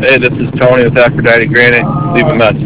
Hey, this is Tony with Aphrodite Granite. Leave a message.